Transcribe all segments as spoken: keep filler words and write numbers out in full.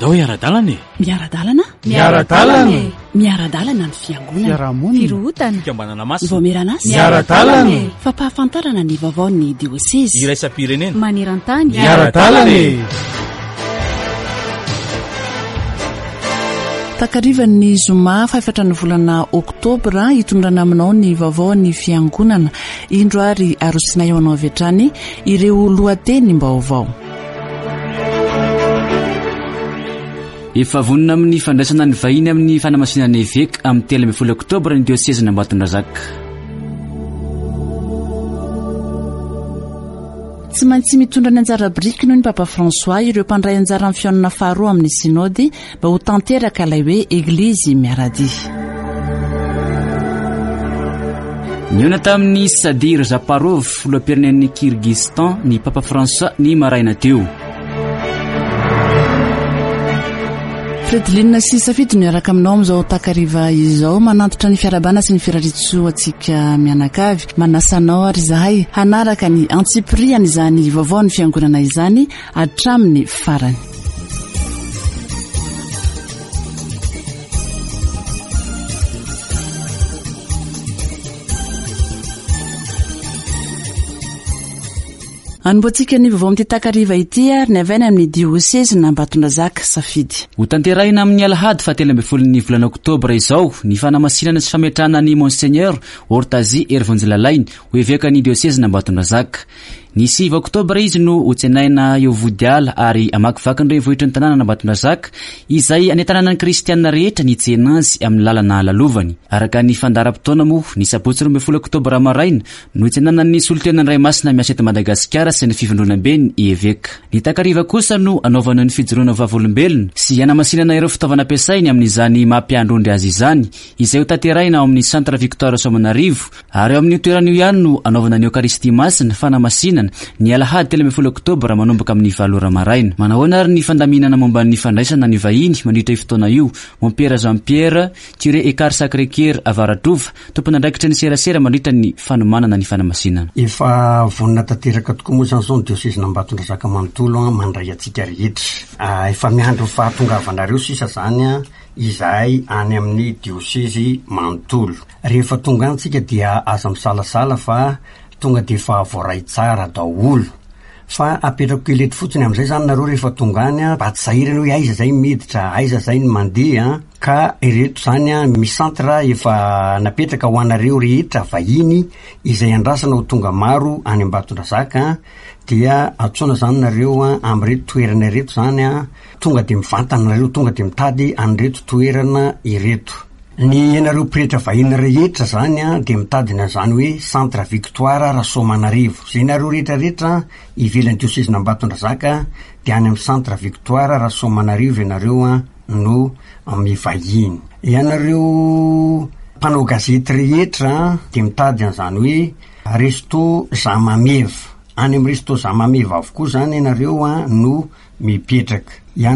atao miara-dalana e. Miara-dalana? Miara-dalana. Miara-dalana ny fiangonana. Fiarahamonina. Firohutana. Fikambanana masina. Voamiranasy. Miara-dalana. Fampahafantarana ny vaovaon'ny diocèse. Iraisam-pirenena. Maneran-tany. Miara-dalana. Takarivan'ny zoma faefatra ny volana oktobra hitondrana aminao ny vaovao ny fiangonana. Indro ary arosinay ao anao avy hatrany ireo lohateny mbaovao. Efa vonina amin'ny fandraisana ny vahiny amin'ny fanamasinana évêque amin'ny telo ambin'ny folo oktobra ny diocèse Ambatondrazaka. Tsy maintsy mitondra ny anjara biriky noho ny Papa François ireo mpandray anjara amin'ny fianona faharoa amin'ny sinody mba ho tanteraka ilay hoe Eglizy miaradia. Niona tamin'ny Sadir Zaparov filoham-pirenen'ny Kirgizistan ny Papa François ny maraina teo. Fredilina sy safidy niaraka aminao amin'izao takariva izao manantitra ny fiarabana sy ny firaritso atsika mianakavy. Manasanao ary zahay hanaraka ny antsipriany izany vaovao ny fiangonana izany hatramin'ny farany. Anbotsika ny vaovao amin'ity takariva ity ary ny avaina amin'ny diocèse Ambatondrazaka safidy. Ho tanterahina amin'ny alahady fahatelo ambin'ny folo ny volana oktobra izao ny fanamasinana sy fametrahana ny Monseigneur Hortazy Hervonjelalainy ho évêque ny diocèse Ambatondrazaka. Ny sivy oktobra izy no hotsenaina eo Vodiala ary amakivaky ny renivohitry ny tanàna Ambatondrazaka izay anetanana ny kristianina rehetra ny tsena azy amin'ny lalana lalovany. Araka ny fandaram-potoana moa ny sabotsy roa ambin'ny folo oktobra maraina no hotsenana ny solotenan'ny Ray Masina miasa eto Madagasikara sy ny fivondronam-beny i évêque. Ny takariva kosa no anaovana ny fijoroana vavolombelona sy anamasinana ireo fitaovana ampiasainy amin'izany mampiandrondry azy izany izay ho tanterahina ao amin'ny Centre Victoire Soamanarivo ary ao amin'ny toerana io ihany no anaovana ny Eucharistie Masina fanamasinana ny alahady telo ambin'ny folo oktobra manomboka amin'ny valo ora maraina. Manahoana ary ny fandaminana momba ny fandraisana ny vahiny mandritra io fotoana io. Mompera Jean-Pierre Tiré Écart Sacré-Cœur Avaratrova tompona andraikitra ny serasera mandritra ny fanomanana ny fanamasinana. Efa vonina tanteraka tokoa moa zany zao ny diocèse Ambatondrazaka manontolo mandray atsika rehetra. Efa miandro fahatongavanareo sisa zany izahay any amin'ny diocèse manontolo. Rehefa tonga antsika dia aza misalasala fa tonga dia fa voaray tsara daholo fa apetrako kelety fotsiny amin'izay zany nareo rehefa tonga any mba tsy sahirana hoe aiza zay miditra aiza zay ny mandeha ka ireto zany misantra efa napetraka ho anareo rehetra vahiny izay andrasana ho tonga maro any Ambatondrazaka dia atsoina zany nareo amin'reto toerana ireto zany tonga dia mivantana nareo tonga dia mitady an'ireto toerana ireto. Ny ianareo pretra vahiny rehetra zany dia mitadina zany hoe Centre Victoire Soamanarivo. Zay nareo rehetra rehetra ivelan'ny diocèse Ambatondrazaka dia any amin'ny Centre Victoire Soamanarivo ianareo no mivahiny. Ianareo mpanao gazety rehetra dia mitady an'izany hoe Resto Zamameva. Any amin'ny Resto Zamameva avokoa zany ianareo no mipetraka.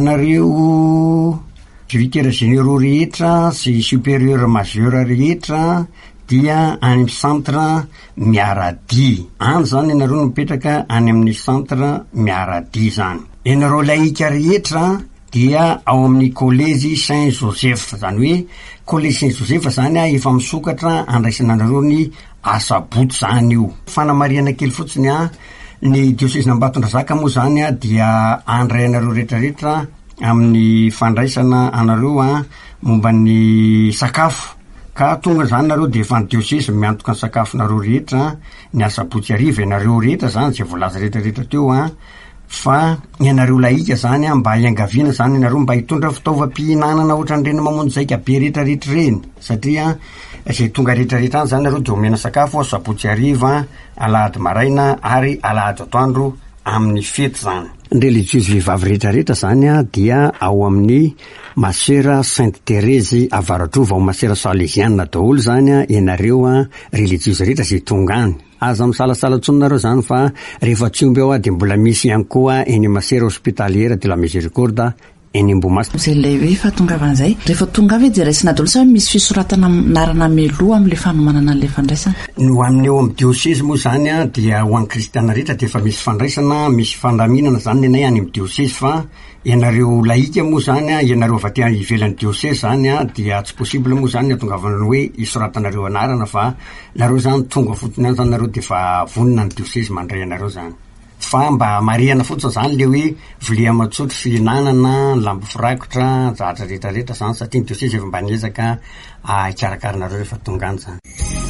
Ianareo vicaire généraux rehetra sy supérieur majeur rehetra dia any amin'ny centre miaradia. Any zany ianareo no mipetraka any amin'ny centre miaradia zany. Ianareo laïka rehetra dia ao amin'ny collège Saint-Joseph, zany hoe collège Saint-Joseph zany efa misokatra andraisana anareo ny asabotsy zany io. Fanamariana kely fotsiny a ny diocèse Ambatondrazaka moa zany dia andray anareo rehetra rehetra amin'ny fandraisana anareo a momba ny sakafo ka tonga zany nareo dia efa ny diocèse miantoka ny sakafo nareo rehetra ny asabotsy ariva ianareo rehetra zany zay voalaza rehetra rehetra teo a fa ianareo laïka zany mba hiangaviana zany ianareo mba hitondra fitaovam-pihinanana ohatran'ireny mamonjy be rehetra rehetra reny satria zay tonga rehetra rehetra any zany nareo dia omena sakafo asabotsy ariva alahady maraina ary alahady atoandro amin'ny fety zany. Ny religieuse vehivavy rehetra rehetra zany dia ao amin'ny Masera Sainte Thérèse Avaratrova ao Masera Salésiana daholo zany ianareo religieuse rehetra zay tonga any. Aza misalasala tsononareo zany fa rehefa tsy omby ao dia mbola misy ihany koa eny Masera Hospitalière de la Miséricorde eny Ambohimasina. Zay lay hoe fahatongavan'izay rehefa tonga avy dia raisina daholo sa misy fisoratana narana meloa amin'ilay fanomanana an'ilay fandraisana. No amin'ny eo amin'ny diocèse moa zany a dia ho an'ny kristiana rehetra dia efa misy fandraisana, misy fandaminana zany nenay any amin'ny diocèse fa ianareo laika moa zany a ianareo avy aty ivelan'ny diocèse zany a dia tsy possible moa zany atongavanao hoe isoratanareo anarana fa nareo zany tonga fotony any zany nareo dia efa vonina ny diocèse mandray anareo zany. Fa mba marihana fotsiny zany le hoe vilia matsotro fihinanana, lambo firakotra, zahatra rehetrarehetra zany satria ny diocèse efa mba niezaka hikarakaranareo rehefa tonga any zany.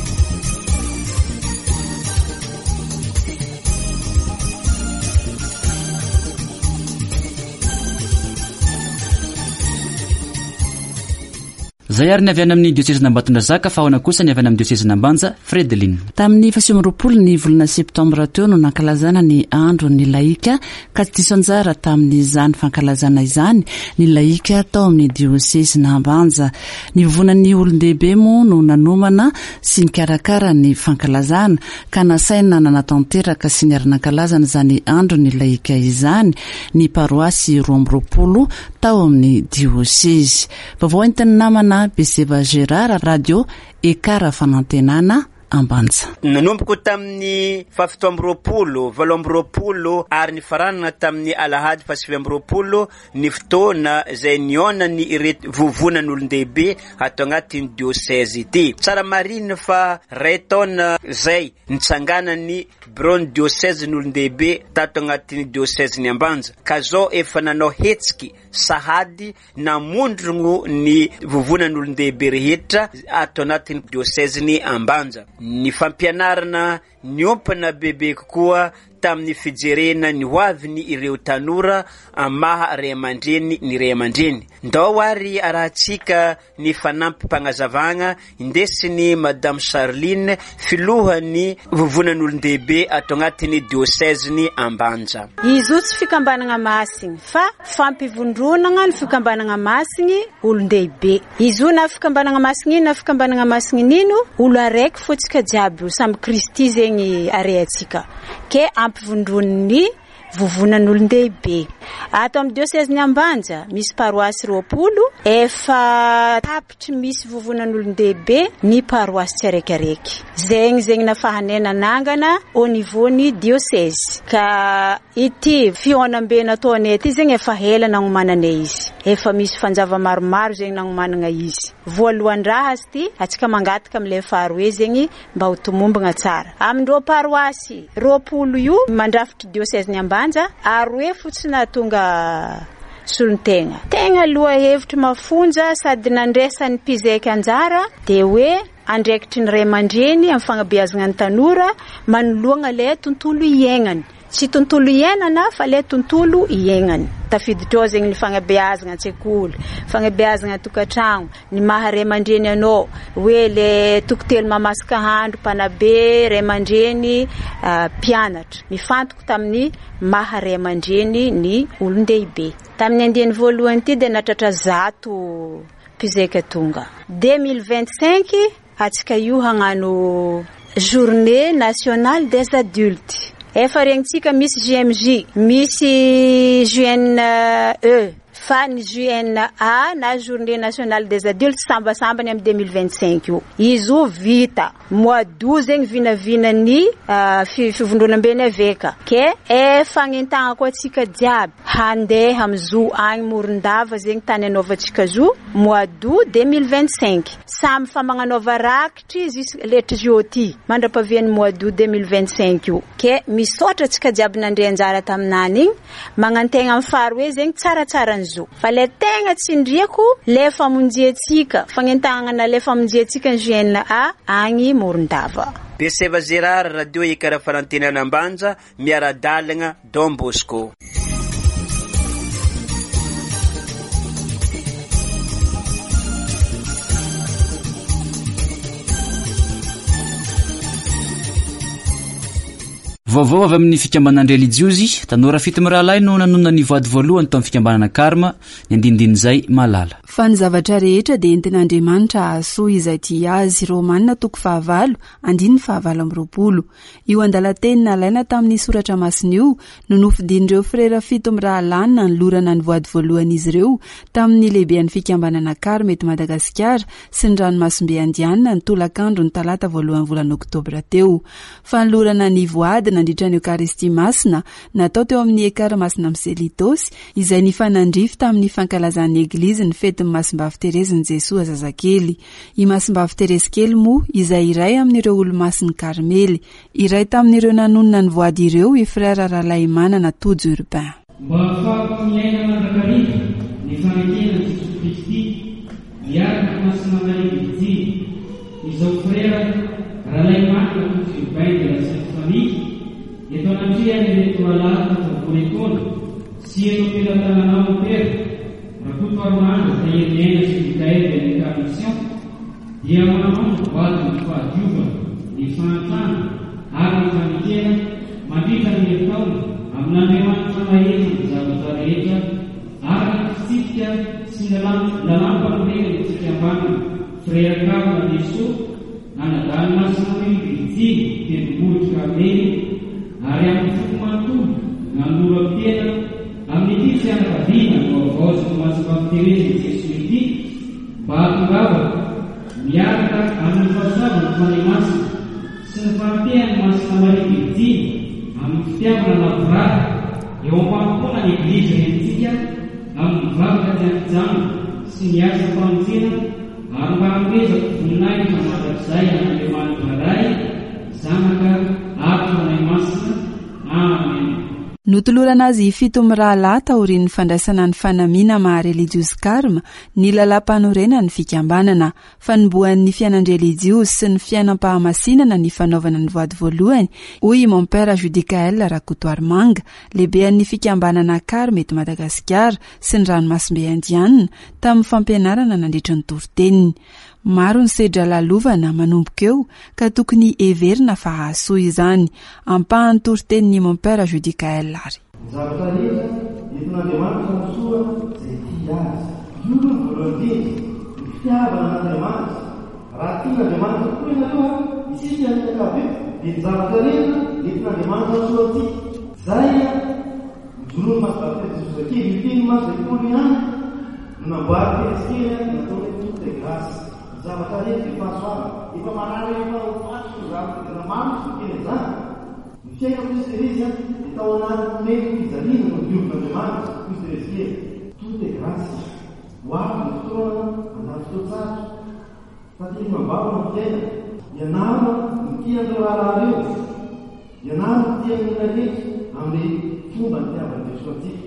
Zay ary ny avy any amin'ny diocèse Ambatondrazaka fa ahoana kosa ny avy any amin'ny diocèse Ambanja, Fredeline. Tamin'ny fahasiamanroapolo ny volana septambra teo no nankalazana ny andro ny laika ka tsy diso anjara tamin'izany fankalazana izany ny laika tao amin'ny diocèse Ambanja. Ny vovonan'ny olon-dehibe moa no nanomana sy nikarakara ny fankalazana ka nasaina nanatanteraka sy niara-nankalazana izany andro ny laika izany ny paroasy roa amby roapolo tao amin'ny diocèse. Vaovao entin'ny namana Beseva Gérard, radio Ekara fanantenana Ambanja. Nanomboko tamin'ny fafito amby roapolo, valo amby roapolo ary ny faranana tamin'ny alahady fasivy amby roapolo ny fotoana izay nionany ireto vovonan'olon-dehibe atao agnatin'ny diocèse ity. Tsara marina fa ray taona izay nitsanganany bureau-ny diocèse n'olon-dehibe tato agnatin'ny diocèse ny Ambanja. Ka zao efa nanao hetsiky sahady namondrono ny vovonan'olon-dehibe rehetra atao agnatin'ny diocèse ny Ambanja. Ny fampianarana niompana bebe kokoa tamin'ny fijerena ny hoaviny ireo tanora amaha ray aman-dreny ny ray aman-dreny. Ndao ary arahantsika ny fanampy mpanazavagna indesiny Madame Charline filohany vovonan'olon-dehibe atao agnatin'ny diocèse ny Ambanja. Izy io tsy fikambanana masigny fa fampivondronana ny fikambanana masigny olon-dehibe. Izy io na fikambanana masigny na fikambanana masigny nino olo araiky fotsika jiaby samby Kristy zegny arehantsika. Ke ampivondron'ny vovonan'olon-dehibe. Ato amin'ny diocèse ny Ambanja misy paroasy roapolo efa tapitry misy vovonan'olon-dehibe ny paroasy tsiraikaraiky. Zegny zegny nafahanena nangana au niveau ny diocèse. Ka ity fionambe nataonay ity zegny efa hela nagnomananay izy. Efa misy fanjava maromaro zegny nagnomanana izy. Voalohan-draha ity atsika mangataka amin'ilay faharoe zegny mba ho tomombagna tsara. Amindreo paroasy roapolo io mandrafitry diocèse ny Ambanja aroe fotsiny natonga solon-tegna. Tegna loha hevitry mafonja sady nandresan'ny mpizaiky anjara de hoe andraikitry ny ray aman-dreny amin'ny fagnabeazana ny tanora manoloana le tontolo iaignany. Tsy tontolo iainana fa le tontolo iaignany. Tafiditra ao zegny ny fagnabeazana an-tsekoly, fagnabeazana tokantragno, ny maha ray aman-dreny anao, hoe le tokotelo mamasaka handro mpanabe, ray aman-dreny uh, mpianatra. Mifantoko tamin'ny maha ray aman-dreny ny olon-dehibe. Tamin'ny andiany voalohany ity dia natratra zato mpizaika tonga. deux mille vingt-cinq atsika io hagnano journée nationale des adultes. Efa regnitsika misy J M J, misy J N E, fa ny J N A na journée nationale des adultes sambasambany amin'ny deux mille vingt-cinq io. Izy io vita mois d'août zegny vinavina ny uh, fivondronam-beny aveka. Ke efa agnentagna koa atsika jiaby handeha amin'ny zoo agny Morondava zegny tany anaovantsika zoo mois d'août deux mille vingt-cinq. Samy fa magnanova rakitry jusqu'à letrioti mandrapavian'ny mois d'août deux mille vingt-cinq io. Ke misaotra atsika jiaby nandre anjara taminany igny magnantegna amin'ny faharoe zegny tsaratsara ny zoo. Fa le tegna tsindriako le famonjetsika fagnentagnana le famonjetsika ny J N A agny Morondava. Beseva Gérard, radio Ekara fanantenana Ambanja, miara-dalagna Don Bosco. vaovao avy amin'ny fikambanany relijiosy tanora fito mirahalahy no nanona ny voady voalohany tao amin'ny fikambanana karma ny andindin'izay malala fa ny zavatra rehetra dia entin'andriamanitra ahasoa izay tia azy romanina toko fahavalo andiny fahavalo amby roapolo io andalateny nalaina tamin'ny soratra masina io no nofidin'ireo frera fito mirahalahy nanolorana ny voady voalohany izy ireo tamin'ny lehibean'ny fikambanana karma eto Madagasikara sy ny ranomasimbe andianina ny tolakandro ny talata voalohany volana oktobra teo fa nylorana ny voady nandritra ny Eucharistie masina natao teo amin'ny ekara masina Miselitosy izay nifanandrify tamin'ny fankalazan'ny eglizy ny fetin'ny Masimbavy Terezin'i Jesoa Zazakely. I Masimbavy Terezy kely moa izay iray amin'ireo olo-masin'ny Karmely, iray tamin'ireo nanonona ny voady ireo i frère Ralaimanana Tojo Urbain. Mba ahafahako miaina mandrakariva ny fanekena Jesosy Kristy miaraka masina marivy izao frère Ralaimanana Tojo Urbain de la Sainte Famille eto anatria ny reto alahatra favoretoana sy eto ampilatanana mopera rakoto aromandro ta heriaina sy mikaely ny commission dia manao ny voady ny fahadiovana ny fahantrana ary ny fanekena mandritra ny herintaona amin'andriamanitra mahery ny zavatra rehetra ary ny fitsipika sy ny lalampanirena ny fikambanana frère Karma Deso anadany masina milivijiny tendrombohitra Karmely ary amin'ny fokomantolo nanolora tena amin'ny ity fianakaviana no avaozy no Masimbavy Terezin'i Jesoa mba hatongava miaraka amin'ny fahasoavana ny fanay masina sy ny fahampiany masina marivijiny amin'ny fitiavana lavorary eo am-pampona ny eglizy rentsika amin'ny mivavaka tiankijanona sy ny asa famonjena ary mba hanomezako voninahitra mandrakizay an'Andriamanitra ray zanaka ary fanay masina. Amen. Notolorana azy fito mirahalahy taorian'ny fandraisana ny fanamiana maha relijiosy karma ny lalam-panorenana ny fikambanana fanombohan'ny fiainan'ny relijiosy sy ny fiainam-pahamasinana ny fanaovana ny voady voalohany hoy mon père Judicaël Rakotoarmanga lehibean'ny fikambanana karma eto Madagasikara sy ny ranomasimbe andianina tamin'ny fampianarana nandritra ny toriteniny. Maro ny sedra lalovana manomboka eo ka tokony everina fa hahasoa izany ampahan'ny toriteniny mon père Judicaël ary. Zavatra rehetra entin'Andriamanitra misoa izay tia azy. Io no voalohany ny fitiavana n'Andriamanitra. Raha tian'Andriamanitra koa ianareo isika ny ankavy dia ny zavatra rehetra entin'Andriamanitra misoa tia. Zay mijorono Masimbavy Terezy kely iteny masinaikolo ihany no namboary Terezy natao toute de grâce. Zavatra rehetra efa asoavana efa manara efa fatsy no zavatra tena maro sy kely izany. Ny fiaina Krisy Terezy dia tao anaty mety fizaliana no diovin'Andriamanitra Krisy Terezy kely. Toute de grâce ho avy ny fotoana anaty fotoatsara fa teny mambava no fiaina ianarana ny tian'ireo raharaha ireo ianarana ny tian'ny olona rehetra amin'ny fomba ny tiavana Jesosy antsika.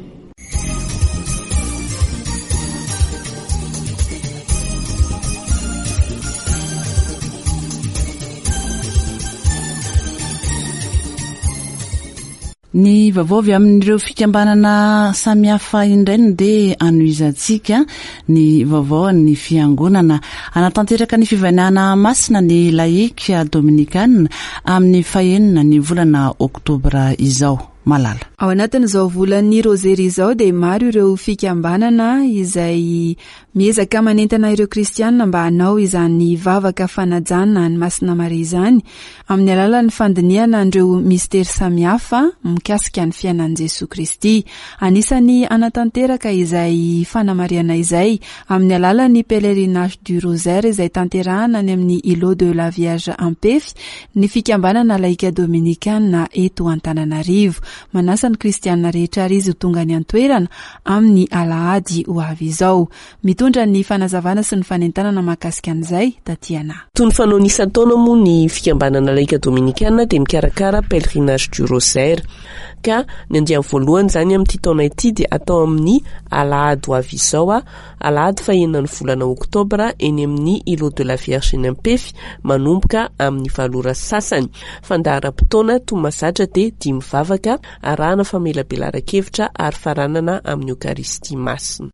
Ny vavovy amin'ireo fikambanana samihafa indrainy dia anoizantsika ny vavao ny fiangonana anatanteraka ny fivaniana masina ny laika dominikana amin'ny fahenina ny volana oktobra izao. Malala. Ao anatin'izao volan'ny rozery izao dia maro ireo fikambanana izay miezaka manentana ireo kristianina mba hanao izany vavaka fanajana ny masina Maria izany amin'ny alalan'ny fandiniana ireo mistera samihafa mikasika ny fiainan'i Jesosy Kristy. Anisany anatanteraka izay fanamariana izay amin'ny alalan'ny pèlerinage du rosaire izay tanterahana any amin'ny îlot de la Vierge Ampefy ny fikambanana laika dominikana eto Antananarivo. Manasa ny kristianina rehetra ary izy ho tonga ny antoerana amin'ny alahady ho avy izao. Mitondra ny fanazavana sy ny fanentanana mahakasika an'izay tatiana. Toy ny fanao isan-taona moa ny fikambanana laika dominikana dia mikarakara pèlerinage du rosaire ka ny andiam voalohany zany amin'ity taona ity dia atao amin'ny alahady ho avy izao a alahady fahenina ny volana oktobra eny amin'ny îlot de la Vierge Ampefy manomboka amin'ny valora sasany. Fandaharam-potoana tomazatra dia dimy vavaka arahana famelabelara-kevitra ary faranana amin'ny Eucharistie masina.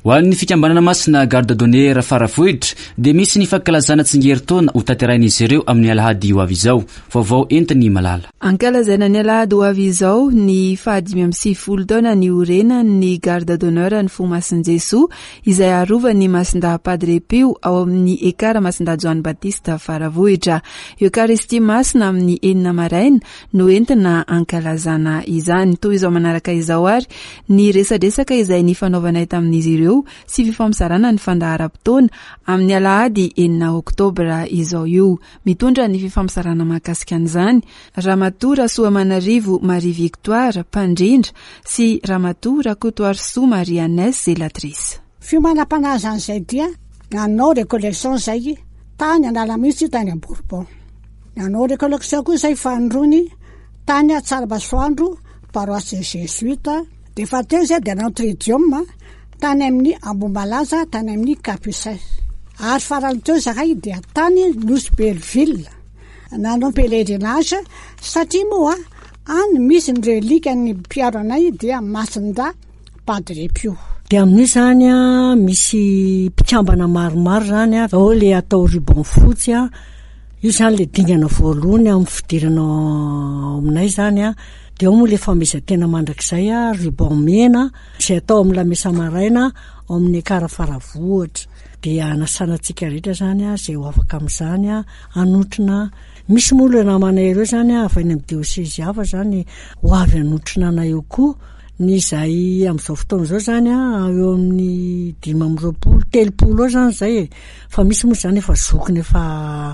ho an'ny fikambanana masina garde donneur faravohitra dia misy ny fankalazana tsingerin-taona ho tanterain'izy ireo amin'ny alahady ho avy izao. Vaovao entiny malala. Ankalazaina ny alahady ho avy izao ny fahadimy amby sivifolo taona ny orena ny garde donneur ny fo masinjesoa izay arovan'ny masinda Padre Pio ao amin'ny ekara masinda Joan Batista faravohitra. Eucharistie masina amin'ny enina maraina no entina ankalazana izany. Toy izao manaraka izao ary ny resadresaka izay ny fanaovanay tamin'izy ireo sy fifamsarana ny fandaharam-potoana amin'ny alahady enina oktobra izao io. Mitondra ny fifamsarana mahakasika an'izany Ramatora Soamanarivo Marie Victoire Pandrindra sy Ramatora Kotoarsoa Marie Anès Zelatrice. Fiomanam-panaza an'izay dia nanao recollection zay tany Analamitsy tany Bourbon. Nanao recollection koa zay fanrony tany Tsarabasoandro paroisse jésuite de fa teo zay de Notre Dame tany amin'ny Ambombalaza tany amin'ny Capucin. Ary farany teo zakay dia tany Louis Belleville. Nanao pèlerinage satria moa any misy ny relika ny mpiaro anay dia Masinda Padre Pio. Dia amin'ny zany a misy mpikambana maromaro zany a ao le atao ribon fotsy a io zany le dingana voalohany amin'ny fidirana aminay zany a dia ao moa le famezantena mandrakizay a ribon mena izay atao amin'ny lamesa maraina ao amin'ny ekara faravohitra dia anasanantsika rehetra zany a izay ho afaka amin'izany a anotrina. Misy moa le namanay ireo zany a avainy amin'ny diocèse hafa zany ho avy anotrina anay eo koa ny izay amin'izao fotoana izao zany a eo amin'ny dimy amby roapolo telopolo eo zany zay e. Fa misy moa zany efa zokiny efa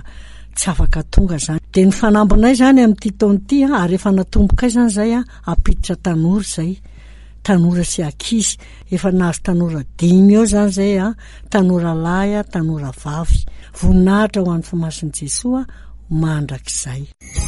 tsy afaka tonga zany. Dia ny fanambinay zany amin'ity taona ity a ary efa natomboka zany zay a apiditra tanora zay. Tanora sy ankizy efa nahazo tanora dimy eo zany zay a tanora lahy a tanora vavy. Voninahitra ho an'ny fomasin'i Jesoa mandrakizay.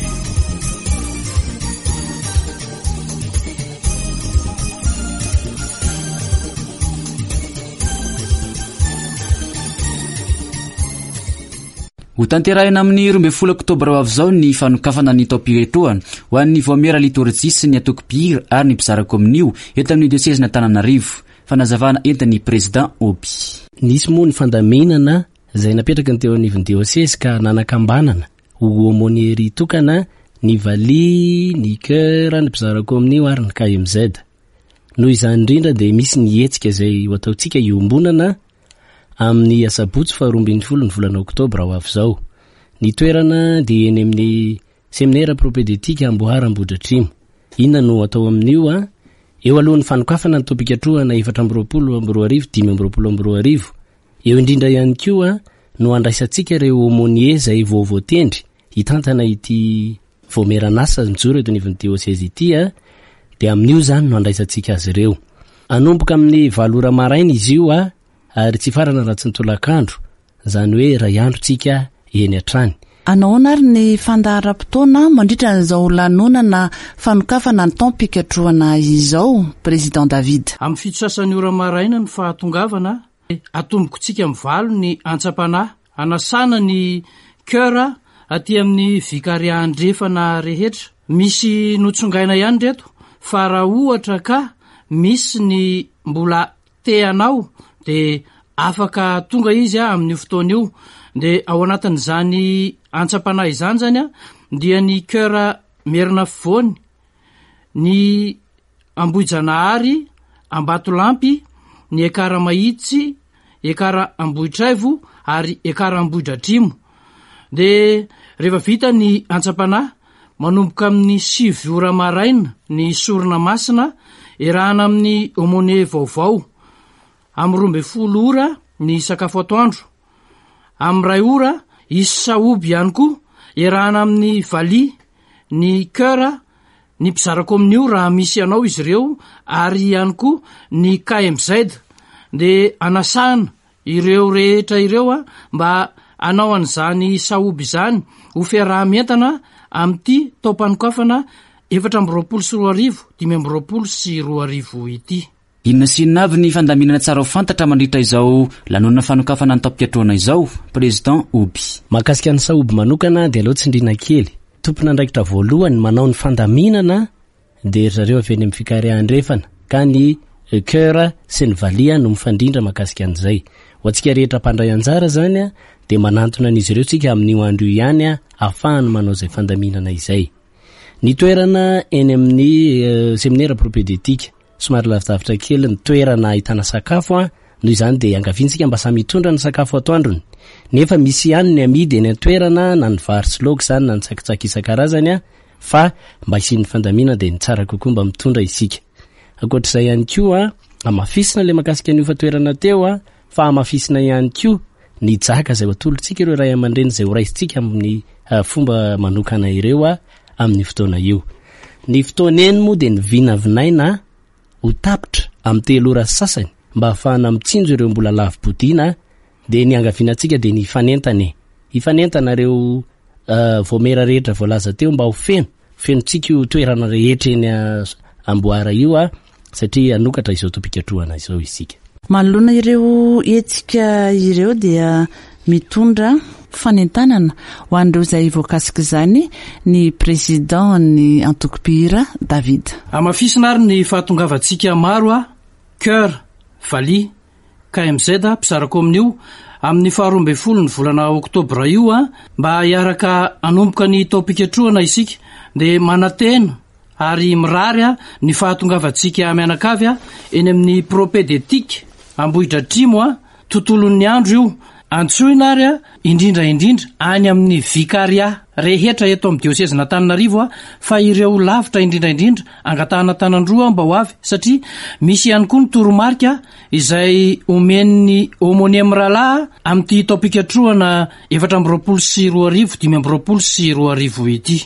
Ho tanterahina amin'ny roa ambin'ny folo oktobra ho avy izao ny fanokafana ny taom-piretroana ho an'ny voamera liturjia sy ny atoko-pihira ary ny mpizara kominio eto amin'ny diocèse n'Antananarivo. Fanazavana entin'ny président Oby. Nisy moa ny fandamenana izay napetraka ny teo anivon'ny diocèse ka nanakambanana ho aumôniery tokana ny vali, ny cœur, ny mpizara kominio ary ny K M Z. Noho izany indrindra dia misy ny hetsika izay ho ataontsika iombonana amin'ny asabotsy faha roa ambin'ny folo ny volana oktobra ho avy izao. Ny toerana dia eny amin'ny séminaire propédeutique Ambohara Ambohidratrimo. Inona no atao amin'io a? Eo alohan'ny fanokafana ny topikatroana efatra amby roapolo amby roa arivo, dimy amby roapolo amby roa arivo. Eo indrindra ihany koa no andraisantsika ireo aumônier izay voavoatendry hitantana ity voameran'asa mijoro eto anivon'ny diocèse ity a, dia amin'io zany no andraisantsika azy ireo. Anomboka amin'ny valo ora maraina izy io a, ary tsy farana raha tsy nitolakandro, zany hoe ray androtsika eny atrany. Anaona ary ny fandaharam-potoana mandritra an'izao lanonana fanokafana ny taom-pikatroana izao, président David. Amin'ny fito sasany ora maraina ny fahatongavana, atombokontsika amin'ny valo ny antsapanahy, anasana ny cœur aty amin'ny vikaria andrefana rehetra. Misy notsongaina ihany reto fa raha ohatra ka misy ny mbola teanao dia afaka tonga izy a amin'ny fotoana io. Dia ao anatin'izany antsapanahy izany zany a dia ny cœur merina fivoany, ny Ambohijanahary, Ambatolampy, ny ekara mahitsy, ekara Ambohitraivo ary ekara Ambohidratrimo. Dia rehefa vita ny antsapanahy, manomboka amin'ny sivy ora maraina ny sorona masina erahana amin'ny aumônier vaovao. Amin'ny roa ambin'ny folo ora ny sakafo atoandro. Amin'ny ray ora isy saoby ihany koa erahana amin'ny vali, ny cœur, ny mpizara kominio raha misy ianao izy ireo ary ihany koa ny K M Z. Dia anasana ireo rehetra ireo a mba anao an'izany saoby izany ho fiaraha-mientana amin'ity taom-panokafana efatra amby roapolo sy roa arivo, dimy amby roapolo sy roa arivo ity. Inona sy inona avy ny fandaminana tsara ho fantatra mandritra izao lanonana fanokafana ny taom-pikatroana izao, président Oby. Mahakasika ny saoby manokana dia aloha tsindrina kely. Tompona andraikitra voalohany manao ny fandaminana dia zareo avy eny amin'ny fikaria andrefana ka ny cœur sy ny valia no mifandrindra makasika an'izay ho antsika rehetra mpandray anjara zany a de manantona an'izy ireo tsika amin'io andro io ihany a ahafahany manao zay fandaminana izay ny toerana eny amin'ny séminaire propédétique somary lavidavitra kely ny toerana ahitana sakafo a noho izany de angaviantsika mba samy mitondra ny sakafo atoandrony nefa misy ihany ny amidy eny toerana na ny vary sy laoka zany na ny tsakitsaky isan-karazany a fa mba hisian'ny fandamina de ny tsara kokoa mba mitondra isika akoatr'izay ihany koa amafisina le makasika an'io fa toerana teo a fa amafisina ihany koa ny jaka zay atolotsika ireo ray aman-dreny zay ho raisitsika amin'ny fomba manokana ireo a amin'ny fotoana io ny fotoana eny moa de ny vinavinaina ho tapitra amin'ny telo ora sasany mba ahafahana mitsinjo ireo mbola lavim-podina de ny angavianantsika de ny fanentany ifanentanareo voamera rehetra voalaza teo mba ho feno fenotsika io toerana rehetra eny amboara io a satria anokatra izao topikatroana izao isika manolona ireo etsika ireo dia mitondra fanentanana ho an'ireo zay voakasika zany ny président ny antokopihira David amafisina ary ny fahatongavantsika maro a cœur vali K M Z mpisarako amin'io amin'ny faharoa ambin'ny folo ny volana oktobra io a mba hiaraka anomboka ny tao-pikatroana isika de manatena ary mirary a ny fahatongavantsika mianakavy a eny amin'ny propédétique ambohitra trimo a tontolon'ny andro io antsoina ary a indrindra indrindra any amin'ny vikaria rehetra eto amin'ny diocèse n'Antananarivo a fa ireo lavitra indrindra indrindra angatahana tanandroa mba ho avy satria misy ihany koa ny toromarika izay omen'ny homonième ralahy amin'ity tao-pikatroana efatra amby roapolo sy roa arivo dimy amby roapolo sy roa arivo ity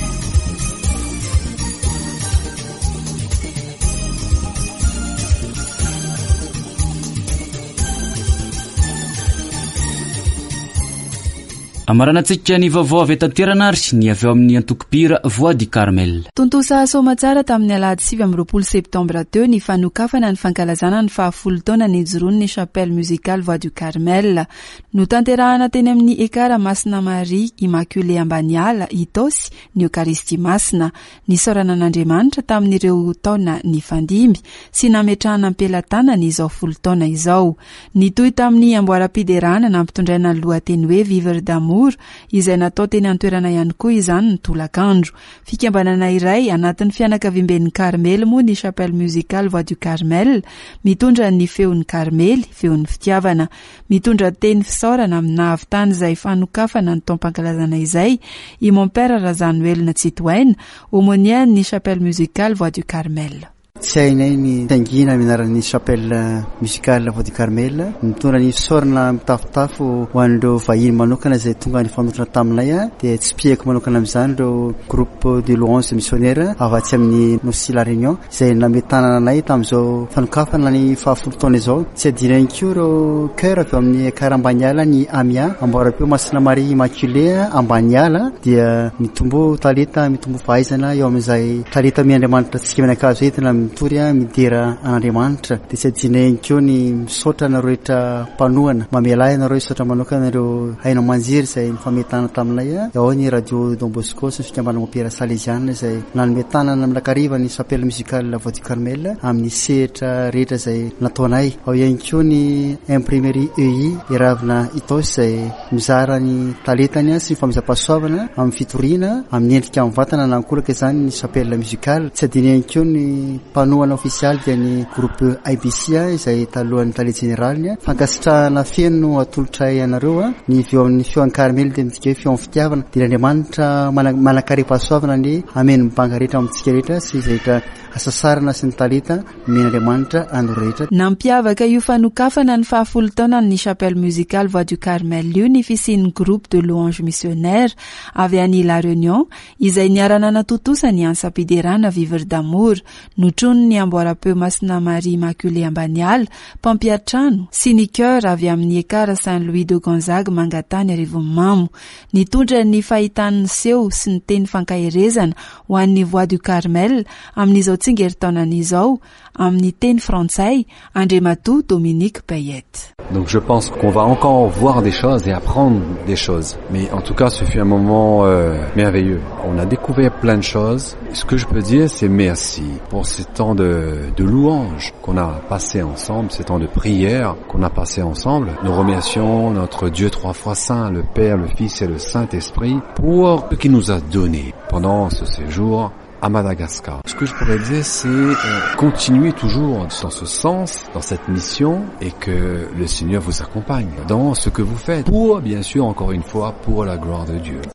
amaranantsika ny vaovao avy etanterana ary ny avy eo amin'ny antokopira voix du Carmel. Tontosa somatsara tamin'ny alahady sivy amby roapolo septambra teo ny fanokafana ny fankalazana ny fahafolo taona ny joroany ny chapelle musicale voix du Carmel no tanterahana teny amin'ny ekara Masina Marie Immaculée Ambaniala Itosy ny Eucharistie Masina ny soranan'Andriamanitra tamin'ireo taona ny fandimby sy nametrahana ampelatana ny izao folo taona izao ny toy tamin'ny amboaram-piderana nampitondraina ny lohateny hoe Vivre d'amour izay natao teny antoerana ihany koa izany ny tolakandro fikambanana iray anatin'ny fianakaviamben'ny Carmel moa ny chapelle musicale voix du Carmel mitondra ny feon'ny Carmely feon'ny fitiavana mitondra teny fisaorana amin'ny nahavitany izay fanokafana ny taom-pankalazana izay i mon père Razanuel Natsitoaina aumônier ny chapelle musicale voix du Carmel. Tsy hainay ny tangina minaran'ny chapelle musicale voix du Carmel mitondra ny fisaorana mitafotafo ho an'ireo vahiny manokana izay tonga ny fanotrana taminay a dia tsy piako manokana amin'izany ireo groupe de louange missionnaire avatsy amin'ny nosy la réunion izay nametanana anay tamin'izao fanokafana ny fahafolo taona izao tsy adina ihany koa ireo cœur avy amin'ny ekara Ambaniala ny Amia amboara-peo Masina Marie Immaculée Ambaniala dia mitombo talenta mitombo fahaizana eo amin'izay talenta miandriamanitra tsika mianakazo entina mitory a midera an'Andriamanitra dia tsy adina ihany koa ny misaotra nareo rehetra mpanohana mamelahy nareo isaotra manokana ireo haina manjiry izay nifametana taminay a ao ny radio Don Bosco sy ny fikambanana opéra salesiana izay nanometanana amin'ny lakariva ny chapelle musicale voix du Carmel amin'ny sehatra rehetra izay nataonay ao ihany koa ny imprimerie E I iravina Itosy izay mizara ny talentany sy ny famizam-pahasoavana amin'ny fitoriana amin'ny endrika amin'ny vatana na ankolaka izany ny chapelle musicale tsy adina ihany koa ny mpanohana ofisialy dia ny groupe I B C izay talohan'ny talent générale fankasitrahana feno atolotra ianareo a ny veo amin'ny feon'ny Carmel dia mitsika hoe feon'ny fitiavana dia Andriamanitra manakare-pahasoavana ny ameny mibanga rehetra amintsika rehetra sy izay rehetra asasarana sy ny talenta men'Andriamanitra andro rehetra. Nampiavaka io fanokafana ny fahafolo taona ny chapelle musicale voix du Carmel io ny fisian'ny groupe de louange missionnaire avy any La Réunion izay niarana natotosa ny ansa-piderana Vivre d'amour notrony ny amboara-peo Masina Marie Immaculée Ambaniala mpampiatrano sy ny cœur avy amin'ny ekara Saint Louis de Gonzague Mangatany Arivomamo nitondra ny fahitan'ny seho sy ny teny fankahirezana ho an'ny voix du Carmel amin'izao tsingeritaonan'izao amin'ny teny frantsay Andrematou Dominique Payette. Donc je pense qu'on va encore voir des choses et apprendre des choses. Mais en tout cas, ce fut un moment euh, merveilleux. On a découvert plein de choses. Ce que je peux dire, c'est merci pour cette temps de, de louange qu'on a passé ensemble, ces temps de prière qu'on a passé ensemble. Nous remercions notre Dieu trois fois saint, le Père, le Fils et le Saint-Esprit, pour ce qu'il nous a donné pendant ce séjour à Madagascar. Ce que je pourrais dire, c'est euh, continuer toujours dans ce sens, dans cette mission, et que le Seigneur vous accompagne dans ce que vous faites, pour, bien sûr, encore une fois, pour la gloire de Dieu.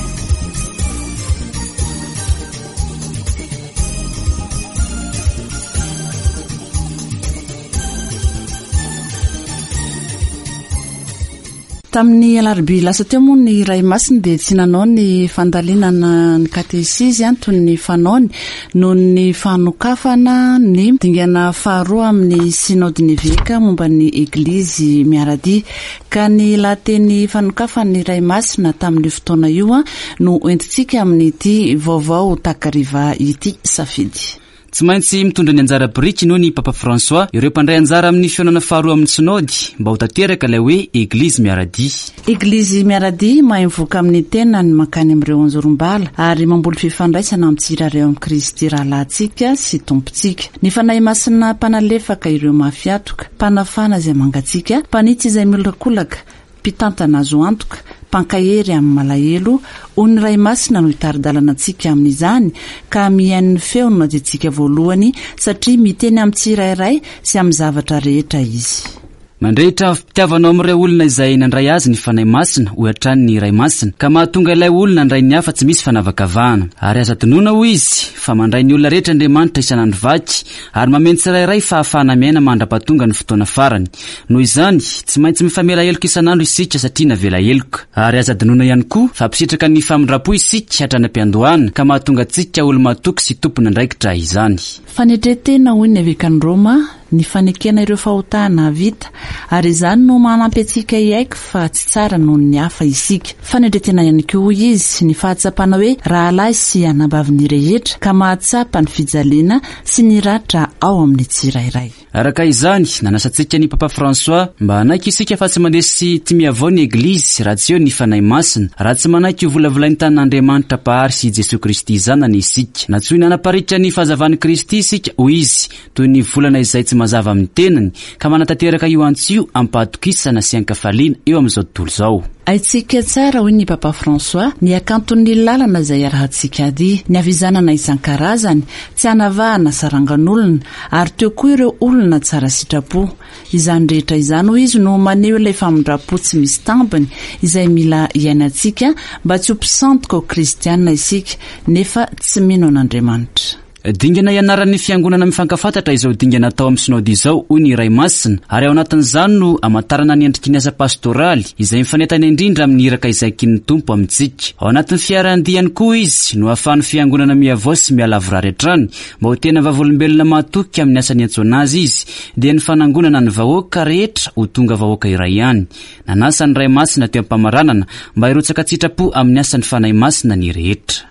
Tamin'ny alarobia lasa teo moa ny ray masiny dia tsy nanao ny fandalinana ny katesisy toy ny fanaony noho ny fanokafana ny dingana faharoa amin'ny synode niveka momba ny eglizy miaradia ka ny lateny fanokafany ray masina tamin'ny fotoana io no entintsika amin'ity vaovao takariva ity safidy. Tsy maintsy mitondra ny anjara biriky noho ny Papa François ireo mpandray anjara amin'ny fionana faharoa amin'ny synody mba ho tanteraka ilay hoe eglizy miaradia. Eglizy miaradia mahay mivoaka amin'ny tena ny mankany amin'ireo anjorombala ary mamboly fifandraisana amin'ny tsirareo amin'ny Kristy rahalahintsika sy tompontsika. Ny fanahy masina mpanalefaka ireo mafiatoka, mpanafana izay mangatsika, mpanitsy izay miolakolaka, mpitantana azo antoka, pankahery amin'ny malahelo, ony ray masina no hitaridalana antsika amin'izany ka mihain'ny feona dia tsika voalohany satria miteny amin'ny tsirairay sy amin'ny zavatra rehetra izy. Mandrehitra fitiavanao amin'ireo olona izay nandray azy ny fanahy masina hoatrany ny ray masina ka mahatonga ilay olona nandray ny hafa tsy misy fanavakavahana ary aza dinoina ho izy fa mandray ny olona rehetra Andriamanitra isan'andro vaky ary mameno tsirairay fahafahana miaina mandra-pahatonga ny fotoana farany. Noho izany tsy maintsy mifamela heloka isan'andro isika satria navela heloka ary aza dinoina ihany koa fa ampitsitraka ny famindrapo isika hatrany am-piandohana ka mahatonga antsika olo-matoky sy tompona andraikitra izany. Fanetretena hoy ny avekan'ny Roma ny fanekena ireo fahotana vita ary izany no manampy antsika iaiko fa tsy tsara noho ny hafa isika. Fanetretena ihany koa izy ny fahatsapana hoe rahalahy sy anabavy ny rehetra ka mahatsapa ny fijaliana sy ny ratra ao amin'ny tsirairay. Araka izany nanasantsika ny Papa François mba hanaiky isika fa tsy mandesy tsy miavao ny eglizy raha tsy eo ny fanahy masina raha tsy manaiky ho volavolainy tanan'Andriamanitra Pahary sy Jesoy Kristy zanany isika. Natsoy nanaparitra ny fahazavany Kristy isika ho izy toy ny volana izay tsy mazava amin'ny tenany ka manatanteraka io antsio ampahadokisana sy ankafaliana eo amin'izao tontolo izao. Aitsika tsara hoy ny Papa François ny akanton'ny lalana izay arahantsika ady ny avizanana isan-karazany tsy hanavahana sarangan'olona ary teo koa ireo olona tsara sitrapo. Izany rehetra izany ho izy no maneho ilay famindrapo tsy misy tambiny izay mila iainantsika mba tsy ho mpisantoka ho kristianina isika nefa tsy mino an'Andriamanitra. Dingana ianaran'ny fiangonana mifankafantatra izao dingana atao amin'ny synody izao hoy ny ray masina ary ao anatin'izany no amatarana ny endriky ny asa pastoraly izay mifanentana indrindra amin'ny iraka izay kin'ny tompo amintsika. Ao anatin'ny fiarahany koa izy no ahafahan'ny fiangonana miavao sy miala avorary hatrany mba ho tena vavolombelona mahatoky amin'ny asany antsoana azy izy dia ny fanangonana ny vahoaka rehetra ho tonga vahoaka iray ihany. Nanasa ny ray masina teo am-pamaranana mba hirotsaka tsitrapo amin'ny asan'ny fanahy masina ny rehetra.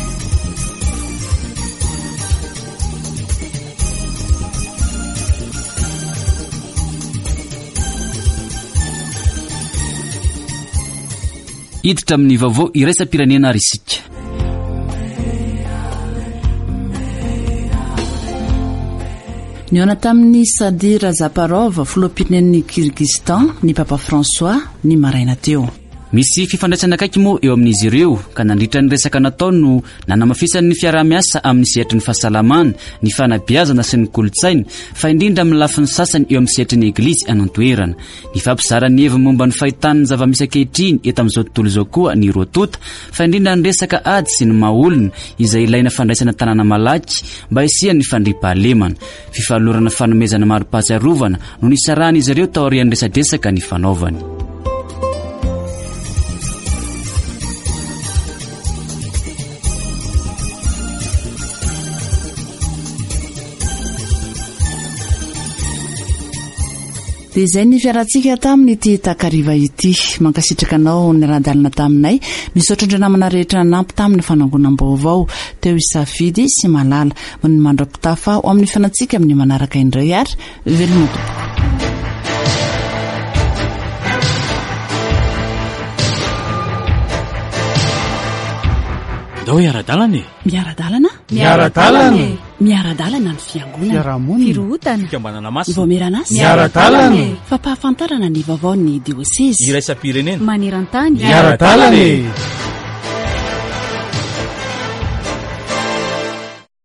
Hiditra amin'ny vaovao iraisam-pirenena ary isika. Niona tamin'ny Sadi Razaparov filoham-pirenen'ny Kirgizistan ny Papa François ny maraina teo. Misy fifandraisana akaiky moa eo amin'izy ireo ka nandritra ny resaka natao no nanamafisany ny fiaraha-miasa amin'ny sehatry ny fahasalamana, ny fanabeazana sy ny kolotsaina fa indrindra amin'ny lafiny sasany eo amin'ny sehatry ny eglizy anantoerana. Ny fampizarany heviny momba ny fahitan'ny zava-misy ankehitriny eto amin'izao tontolo izao koa ny rotota fa indrindra ny resaka ady sy ny mahaolona izay ilaina fandraisana tanàna malaky mba hisian'ny fandriam-pahalemana. Fifalorana fanomezana maro-pahatsiarovana no nisarahan'izy ireo tao aorian'ny resadresaka ny fanaovany. Dia izay ny fiarantsika tamin'ity takariva ity. Mankasitraka anao ny rahandalina taminay misaotra indray namana rehetra nampy tamin'ny fanangonam-baovao teo isafidy sy malala ny mandra-pitafa ao amin'ny fanantsika amin'ny manaraka indray ary velona tompoko. Ndao iara-dalana e? Miara-dalana? Miara-dalana. miara-dalana ny fiangonana fiarahamonina firohotana fikambanana masina ivomeranasy miara-dalana fampahafantarana ny vaovao ny diosesy iraisam-pirenena maneran-tany miara-dalana